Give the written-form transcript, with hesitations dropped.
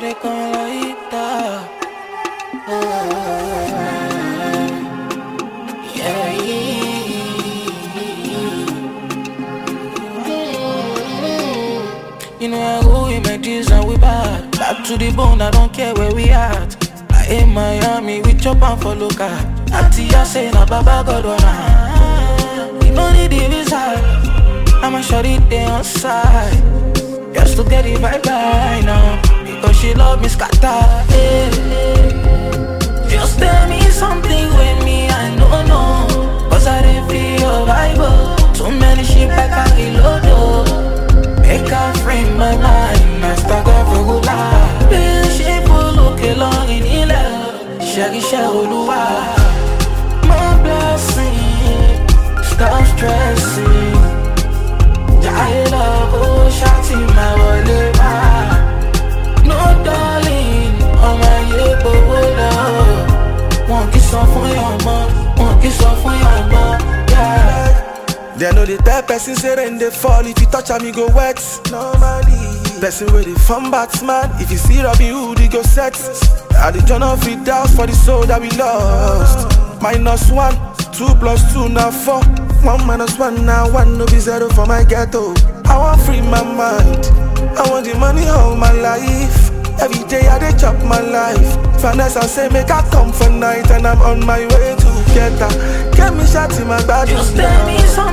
quiere con la hita. Yeah. You know how we make this and we bad. Back to the bone, I don't care where we at. I in Miami, we chop and follow car. Atia say na baba God wanna. We don't need the visa. I'ma shut it there on side. Just to get it right now. Because she love me scatter. Just tell me something with me, I don't know. Cause I didn't feel your vibe. Too many shit I can't reload. Make her frame my mind, I start off a good life. Be shape will look along in the love. Shaggy Shaoluwa. My blessing, stop stressing. I love, oh, shouting my wallet. No darling, on my yebo love. One kiss off for your mom, one kiss off for your mom, yeah. They know the type person say rain they fall. If you touch them, you go wet. Normally, person with the fun batsman. If you see Robin Hood, he go set. At the journal of it down for the soul that we lost. -1, 2 + 2 now 4. 1 - 1 now 1 no be 0 for my ghetto. I want free my mind. I want the money all my life. Every day I dey chop my life. Vanessa say make I come for night and I'm on my way to get her. Get me shot in my body. Just tell me something.